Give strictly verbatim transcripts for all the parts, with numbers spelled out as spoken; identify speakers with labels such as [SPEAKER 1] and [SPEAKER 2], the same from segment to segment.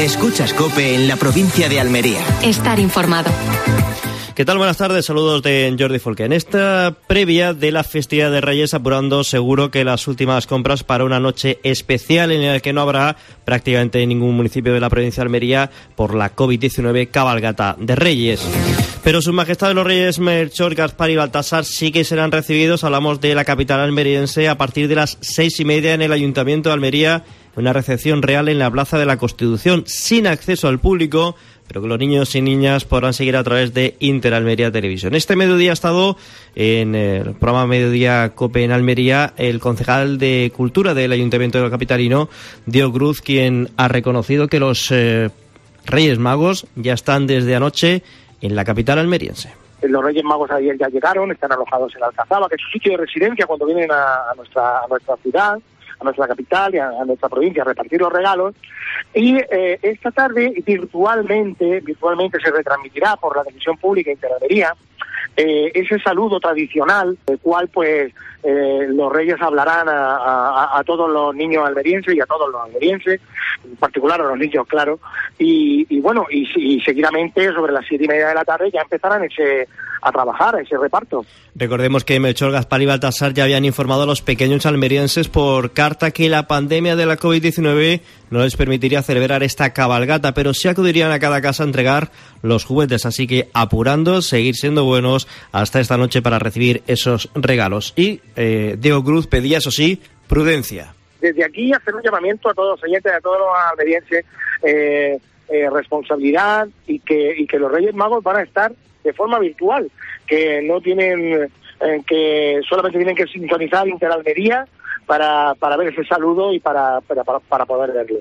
[SPEAKER 1] Escuchas COPE en la provincia de Almería.
[SPEAKER 2] Estar informado.
[SPEAKER 3] ¿Qué tal? Buenas tardes, saludos de Jordi Folque. En esta previa de la festividad de Reyes, apurando seguro que las últimas compras para una noche especial en la que no habrá prácticamente en ningún municipio de la provincia de Almería por la covid diecinueve cabalgata de Reyes. Pero Sus Majestades los Reyes Melchor, Gaspar y Baltasar sí que serán recibidos, hablamos de la capital almeriense, a partir de las seis y media en el Ayuntamiento de Almería, una recepción real en la Plaza de la Constitución, sin acceso al público, pero que los niños y niñas podrán seguir a través de Interalmería Televisión. Este mediodía ha estado en el programa Mediodía COPE en Almería el concejal de Cultura del Ayuntamiento del Capitalino, Diego Cruz, quien ha reconocido que los eh, Reyes Magos ya están desde anoche en la capital almeriense.
[SPEAKER 4] Los Reyes Magos ayer ya llegaron, están alojados en Alcazaba, que es su sitio de residencia cuando vienen a, a, nuestra, a nuestra ciudad, a nuestra capital y a, a nuestra provincia a repartir los regalos. Y eh, esta tarde virtualmente virtualmente se retransmitirá por la televisión pública Interalmería eh, ese saludo tradicional, el cual pues eh, los Reyes hablarán a, a, a todos los niños almerienses y a todos los almerienses, en particular a los niños, claro, y, y bueno, y, y seguidamente sobre las siete y media de la tarde ya empezarán ese a trabajar, ese reparto. Recordemos que Melchor, Gaspar y Baltasar ya habían informado a los pequeños almerienses por carta que la pandemia de la covid diecinueve no les permitiría celebrar esta cabalgata, pero sí acudirían a cada casa a entregar los juguetes, así que apurando, seguir siendo buenos hasta esta noche para recibir esos regalos. Y eh, Diego Cruz pedía, eso sí, prudencia. Desde aquí hacer un llamamiento a todos los oyentes, a todos los almerienses, eh, eh, responsabilidad y que, y que los Reyes Magos van a estar de forma virtual, que no tienen, eh, que solamente tienen que sintonizar Interalmería para, para ver ese saludo y para, para, para, para poder verlo.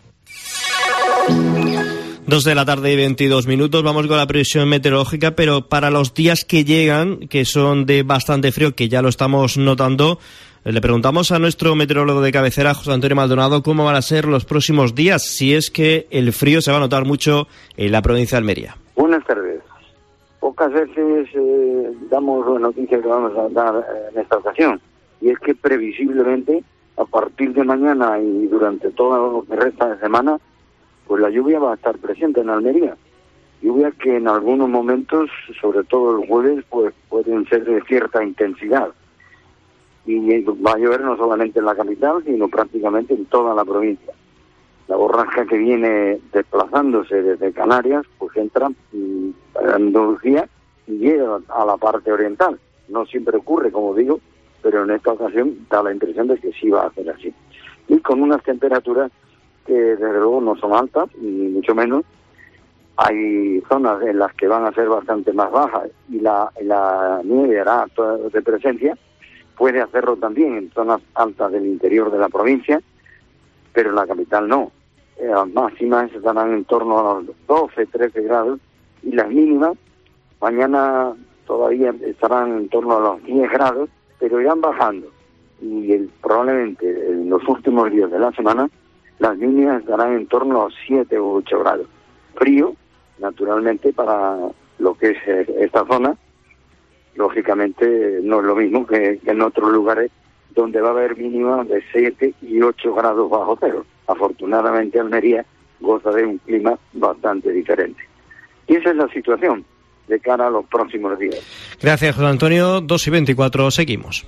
[SPEAKER 3] Dos de la tarde y veintidós minutos, vamos con la previsión meteorológica, pero para los días que llegan, que son de bastante frío, que ya lo estamos notando, le preguntamos a nuestro meteorólogo de cabecera, José Antonio Maldonado, cómo van a ser los próximos días, si es que el frío se va a notar mucho en la provincia de Almería.
[SPEAKER 5] Buenas tardes. Pocas veces eh, damos la noticia que vamos a dar eh, en esta ocasión, y es que previsiblemente a partir de mañana y durante todo lo que resta de semana, pues la lluvia va a estar presente en Almería. Lluvia que en algunos momentos, sobre todo el jueves, pues pueden ser de cierta intensidad. Y va a llover no solamente en la capital, sino prácticamente en toda la provincia. La borrasca que viene desplazándose desde Canarias, pues entra en Andalucía y llega a la parte oriental. No siempre ocurre, como digo, pero en esta ocasión da la impresión de que sí va a ser así. Y con unas temperaturas que desde luego no son altas, ni mucho menos. Hay zonas en las que van a ser bastante más bajas y la, la nieve hará de presencia. Puede hacerlo también en zonas altas del interior de la provincia, pero en la capital no. Eh, las máximas estarán en torno a los doce, trece grados y las mínimas mañana todavía estarán en torno a los diez grados, pero irán bajando. Y el, probablemente en los últimos días de la semana las mínimas estarán en torno a los siete u ocho grados. Frío, naturalmente, para lo que es esta zona. Lógicamente no es lo mismo que, que en otros lugares donde va a haber mínimas de siete y ocho grados bajo cero. Afortunadamente Almería goza de un clima bastante diferente. Y esa es la situación de cara a los próximos días.
[SPEAKER 3] Gracias, José Antonio. dos y veinticuatro, seguimos.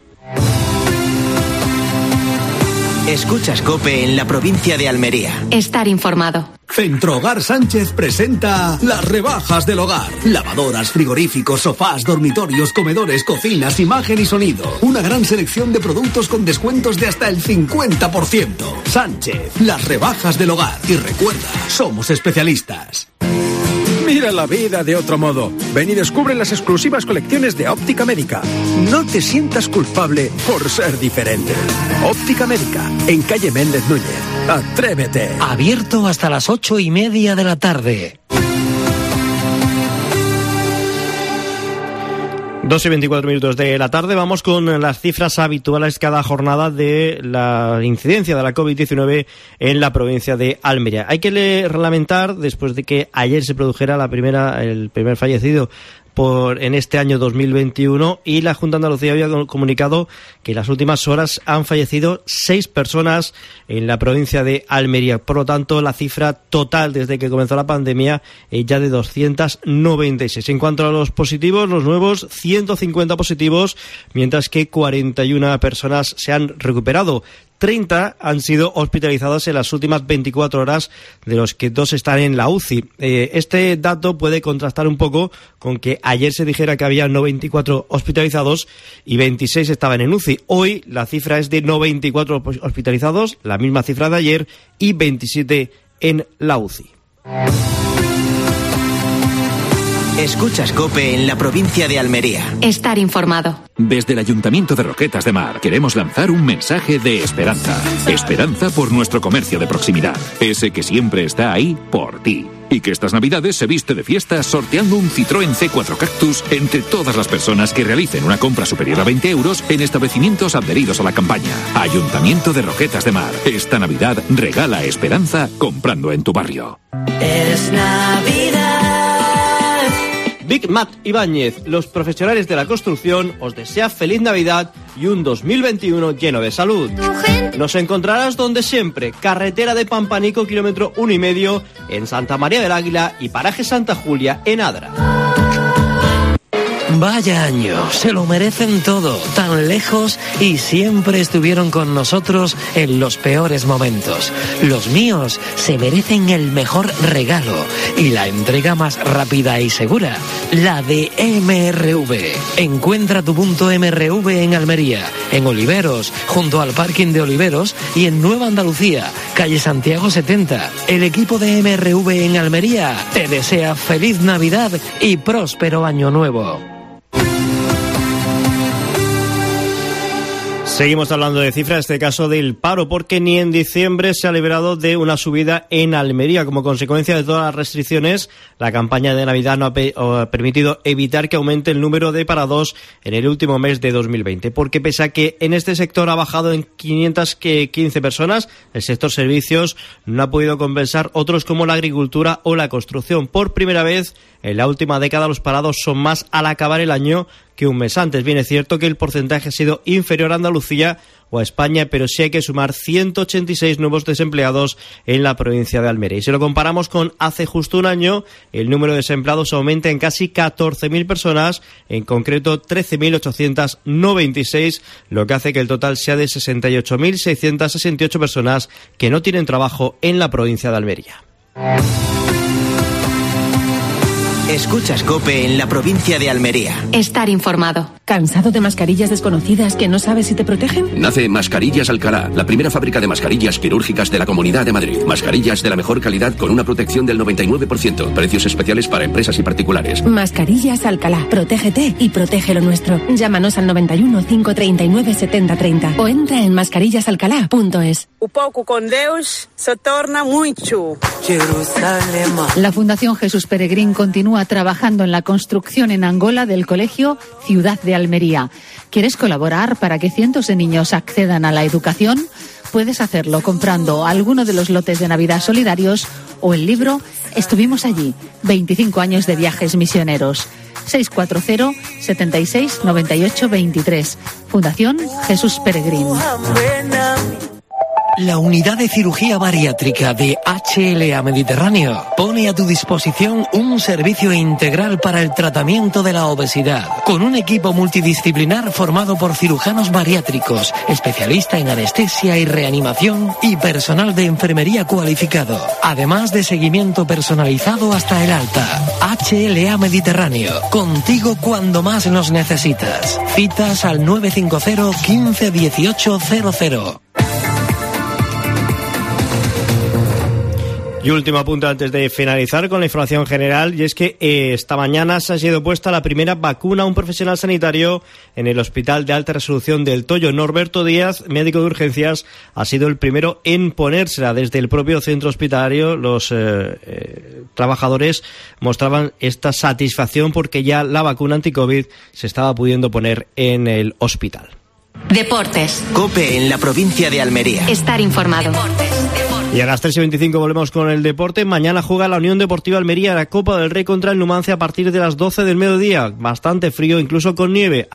[SPEAKER 1] Escuchas COPE en la provincia de Almería.
[SPEAKER 2] Estar informado.
[SPEAKER 6] Centro Hogar Sánchez presenta las rebajas del hogar. Lavadoras, frigoríficos, sofás, dormitorios, comedores, cocinas, imagen y sonido. Una gran selección de productos con descuentos de hasta el cincuenta por ciento. Sánchez, las rebajas del hogar. Y recuerda, somos especialistas.
[SPEAKER 7] Mira la vida de otro modo. Ven y descubre las exclusivas colecciones de Óptica Médica. No te sientas culpable por ser diferente. Óptica Médica, en calle Méndez Núñez. Atrévete.
[SPEAKER 8] Abierto hasta las ocho y media de la tarde.
[SPEAKER 3] Dos y veinticuatro minutos de la tarde, vamos con las cifras habituales cada jornada de la incidencia de la covid diecinueve en la provincia de Almería. Hay que lamentar, después de que ayer se produjera la primera, el primer fallecido por en este año dos mil veintiuno, y la Junta de Andalucía había comunicado que en las últimas horas han fallecido seis personas en la provincia de Almería. Por lo tanto, la cifra total desde que comenzó la pandemia es ya de doscientos noventa y seis. En cuanto a los positivos, los nuevos, ciento cincuenta positivos, mientras que cuarenta y una personas se han recuperado. treinta han sido hospitalizados en las últimas veinticuatro horas, de los que dos están en la U C I. Eh, este dato puede contrastar un poco con que ayer se dijera que había noventa y cuatro hospitalizados y veintiséis estaban en U C I. Hoy la cifra es de noventa y cuatro hospitalizados, la misma cifra de ayer, y veintisiete en la U C I.
[SPEAKER 1] Escuchas COPE en la provincia de Almería.
[SPEAKER 2] Estar informado.
[SPEAKER 9] Desde el Ayuntamiento de Roquetas de Mar queremos lanzar un mensaje de esperanza. Esperanza por nuestro comercio de proximidad. Ese que siempre está ahí por ti. Y que estas navidades se viste de fiesta sorteando un Citroën C cuatro Cactus entre todas las personas que realicen una compra superior a veinte euros en establecimientos adheridos a la campaña. Ayuntamiento de Roquetas de Mar. Esta Navidad regala esperanza comprando en tu barrio.
[SPEAKER 10] Es Navidad.
[SPEAKER 3] Big Mat Ibáñez, los profesionales de la construcción, os desea feliz Navidad y un dos mil veintiuno lleno de salud. Nos encontrarás donde siempre, carretera de Pampanico, kilómetro uno y medio, en Santa María del Águila y paraje Santa Julia, en Adra.
[SPEAKER 8] Vaya año, se lo merecen todo, tan lejos y siempre estuvieron con nosotros en los peores momentos. Los míos se merecen el mejor regalo y la entrega más rápida y segura, la de M R V. Encuentra tu punto M R V en Almería, en Oliveros, junto al parking de Oliveros, y en Nueva Andalucía, calle Santiago setenta. El equipo de M R V en Almería te desea feliz Navidad y próspero año nuevo.
[SPEAKER 3] Seguimos hablando de cifras, en este caso del paro, porque ni en diciembre se ha liberado de una subida en Almería. Como consecuencia de todas las restricciones, la campaña de Navidad no ha, pe- ha permitido evitar que aumente el número de parados en el último mes de dos mil veinte, porque pese a que en este sector ha bajado en quinientas quince personas, el sector servicios no ha podido compensar otros como la agricultura o la construcción. Por primera vez en la última década los parados son más al acabar el año que un mes antes. Bien, es cierto que el porcentaje ha sido inferior a Andalucía o a España, pero sí hay que sumar ciento ochenta y seis nuevos desempleados en la provincia de Almería. Y si lo comparamos con hace justo un año, el número de desempleados aumenta en casi catorce mil personas, en concreto trece mil ochocientos noventa y seis, lo que hace que el total sea de sesenta y ocho mil seiscientos sesenta y ocho personas que no tienen trabajo en la provincia de Almería.
[SPEAKER 1] Escuchas COPE en la provincia de Almería.
[SPEAKER 2] Estar informado.
[SPEAKER 11] ¿Cansado de mascarillas desconocidas que no sabes si te protegen?
[SPEAKER 12] Nace Mascarillas Alcalá, la primera fábrica de mascarillas quirúrgicas de la Comunidad de Madrid. Mascarillas de la mejor calidad con una protección del noventa y nueve por ciento. Precios especiales para empresas y particulares.
[SPEAKER 11] Mascarillas Alcalá. Protégete y protege lo nuestro. Llámanos al noventa y uno, cinco treinta y nueve, setenta treinta o entra en mascarillas alcalá punto es.
[SPEAKER 13] Un poco con Deus se torna mucho.
[SPEAKER 14] Jerusalén. La Fundación Jesús Peregrín continúa trabajando en la construcción en Angola del colegio Ciudad de Almería. ¿Quieres colaborar para que cientos de niños accedan a la educación? Puedes hacerlo comprando alguno de los lotes de Navidad solidarios o el libro Estuvimos allí, veinticinco años de viajes misioneros. seis cuatro cero, setenta y seis, noventa y ocho, veintitrés. Fundación Jesús Peregrín.
[SPEAKER 8] La unidad de cirugía bariátrica de H L A Mediterráneo pone a tu disposición un servicio integral para el tratamiento de la obesidad, con un equipo multidisciplinar formado por cirujanos bariátricos, especialista en anestesia y reanimación y personal de enfermería cualificado, además de seguimiento personalizado hasta el alta. H L A Mediterráneo, contigo cuando más nos necesitas. Citas al nueve cinco cero, quince, dieciocho, cero cero.
[SPEAKER 3] Y último apunte antes de finalizar con la información general, y es que eh, esta mañana se ha sido puesta la primera vacuna a un profesional sanitario en el Hospital de Alta Resolución del Toyo. Norberto Díaz, médico de urgencias, ha sido el primero en ponérsela. Desde el propio centro hospitalario, los eh, eh, trabajadores mostraban esta satisfacción porque ya la vacuna anti-COVID se estaba pudiendo poner en el hospital.
[SPEAKER 2] Deportes.
[SPEAKER 1] COPE en la provincia de Almería.
[SPEAKER 2] Estar informado. Deportes, deportes.
[SPEAKER 3] Y a las tres y veinticinco volvemos con el deporte. Mañana juega la Unión Deportiva Almería la Copa del Rey contra el Numancia a partir de las doce del mediodía. Bastante frío, incluso con nieve.